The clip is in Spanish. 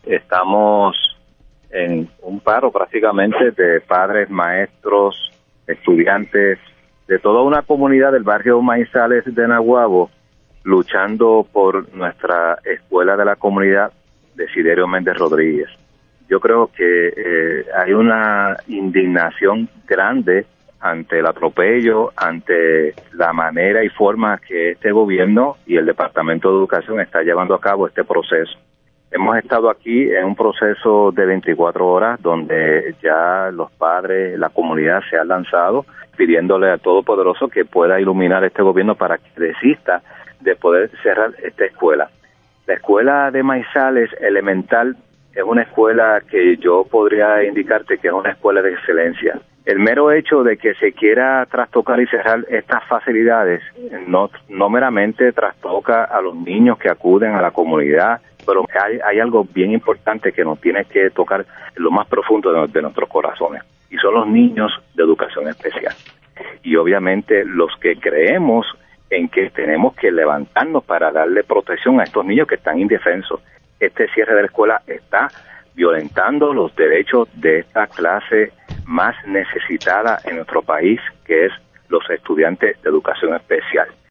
estamos en un paro prácticamente de padres, maestros, estudiantes, de toda una comunidad del barrio Maizales de Naguabo, luchando por nuestra escuela de la comunidad Desiderio Méndez Rodríguez. Yo creo que hay una indignación grande ante el atropello, ante la manera y forma que este gobierno y el Departamento de Educación está llevando a cabo este proceso. Hemos estado aquí en un proceso de 24 horas donde ya los padres, la comunidad se han lanzado pidiéndole al Todopoderoso que pueda iluminar este gobierno para que desista de poder cerrar esta escuela. La escuela de Maizales Elemental es una escuela que yo podría indicarte que es una escuela de excelencia. El mero hecho de que se quiera trastocar y cerrar estas facilidades no meramente trastoca a los niños que acuden a la comunidad, pero hay algo bien importante que nos tiene que tocar en lo más profundo de nuestros corazones, y son los niños de educación especial. Y obviamente los que creemos en que tenemos que levantarnos para darle protección a estos niños que están indefensos. Este cierre de la escuela está violentando los derechos de esta clase más necesitada en nuestro país, que es los estudiantes de educación especial.